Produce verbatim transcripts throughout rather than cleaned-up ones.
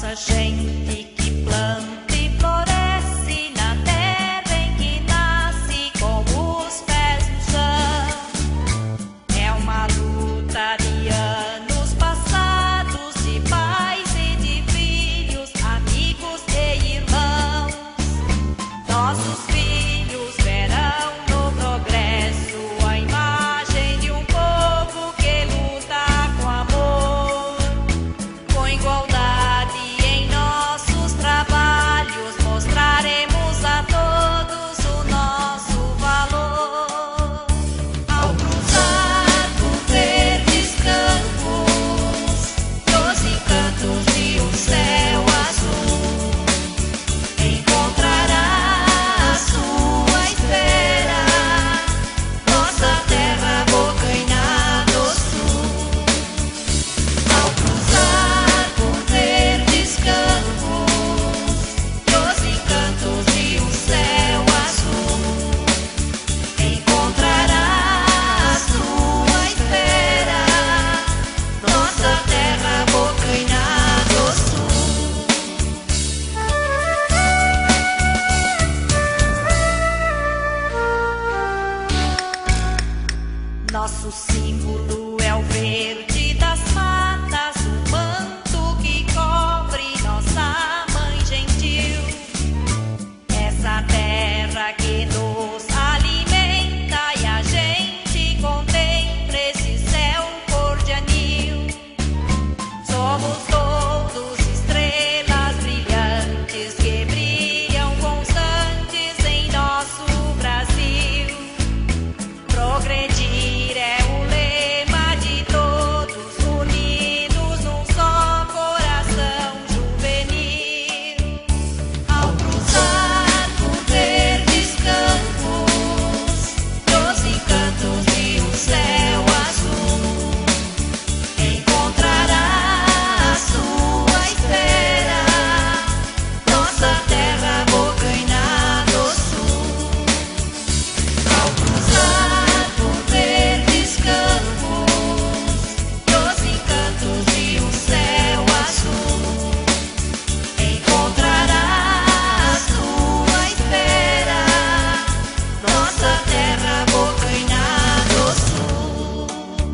nossa gente que planta e floresce na terra em que nasce com os pés no chão. É uma luta de anos passados, de pais e de filhos, amigos e irmãos. Nossos filhos verão no progresso a imagem de um povo que luta com amor, com igualdade em nossos trabalhos. Mostraremos a todos o nosso valor. Ao cruzar por verdes campos, dos encantos de um céu azul, encontrará à sua espera nossa terra bocanha do sul. Ao cruzar por verdes campos, dos encantos de um céu azul, encontrará à sua espera nossa terra bocanha do sul. Nosso símbolo é o verde das matas, o manto que cobre nossa mãe gentil. Essa terra que nos alimenta e a gente contempla esse céu cor de anil. Somos todos estrelas brilhantes que brilham constantes em nosso Brasil. Progredir é o lema de todos, unidos num só coração juvenil. Ao cruzar por verdes campos, dos encantos de um céu azul, encontrará à sua espera nossa terra bocanha do sul. Ao cruzar por verdes campos, dos encantos de um céu azul, encontrará à sua espera nossa terra bocanha do sul.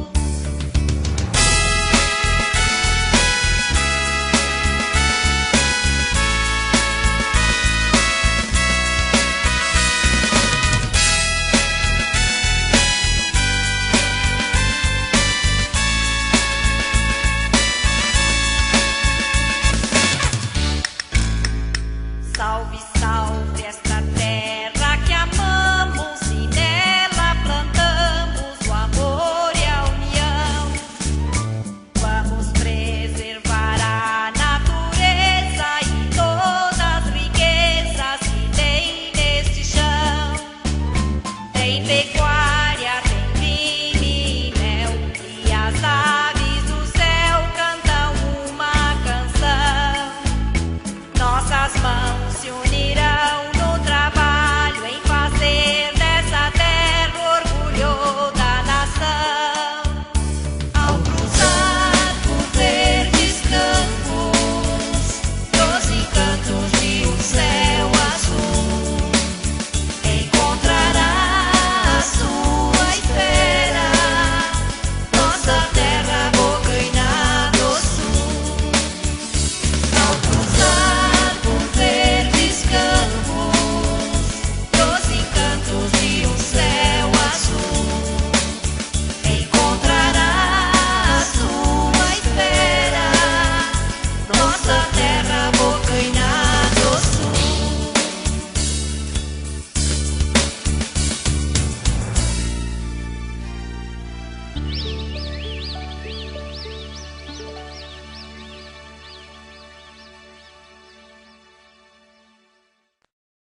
Salve, salve esta terra que amamos e nela plantamos o amor e a união. Vamos preservar a natureza e todas as riquezas que tem neste chão. Tem pecuária